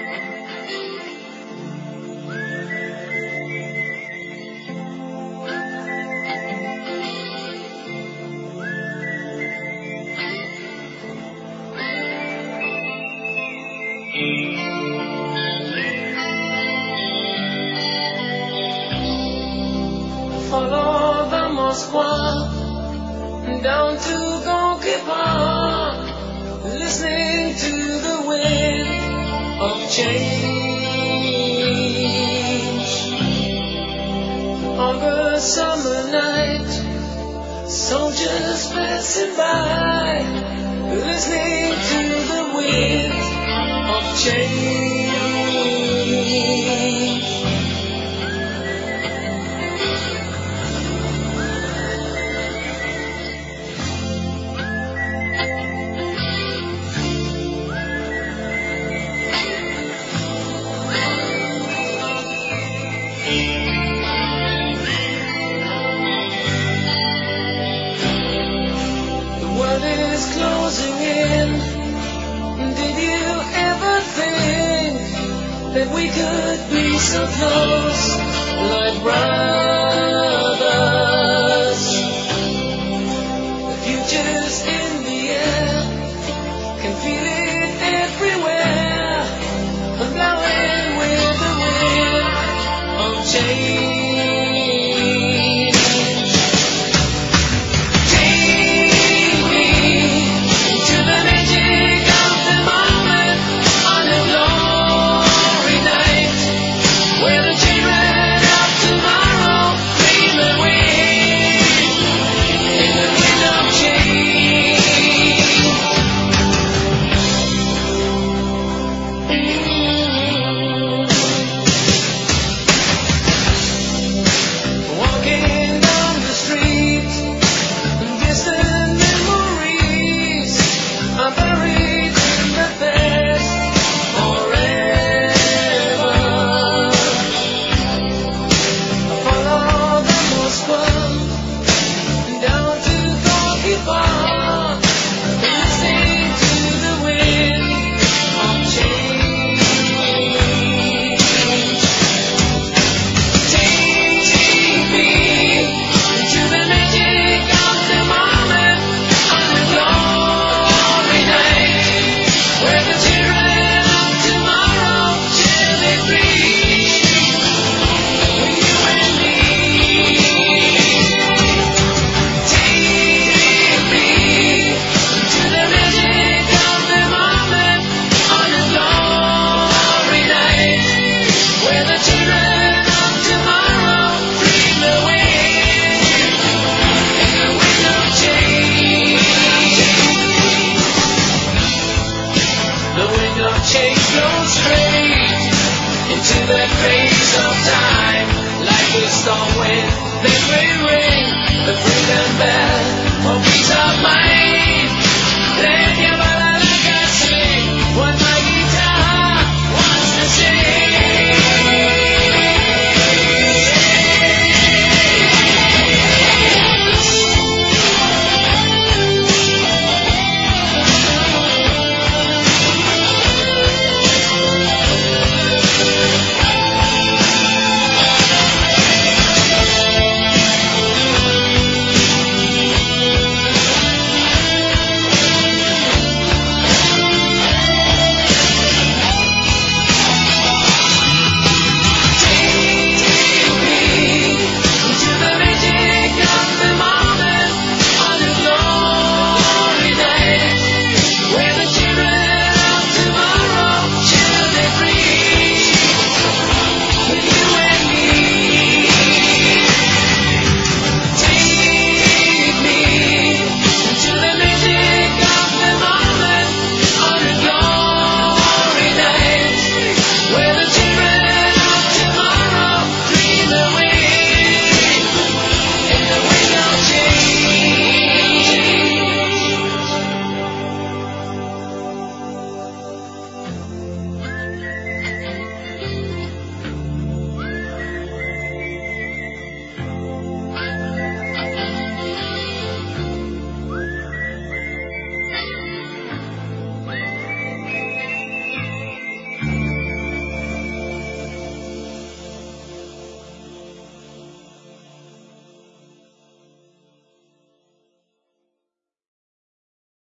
Follow the Moskva down to Gonky Park, listening to the wind of change. On a summer night, soldiers passing by, listening to the wind of change. Closing in. Did you ever think that we could be so close, like brothers? The future's in the air, can feel it everywhere, blowing with the wind of change. Change flows straight into the grace of time, like a storm wind, they may ring the freedom bell for peace of mind.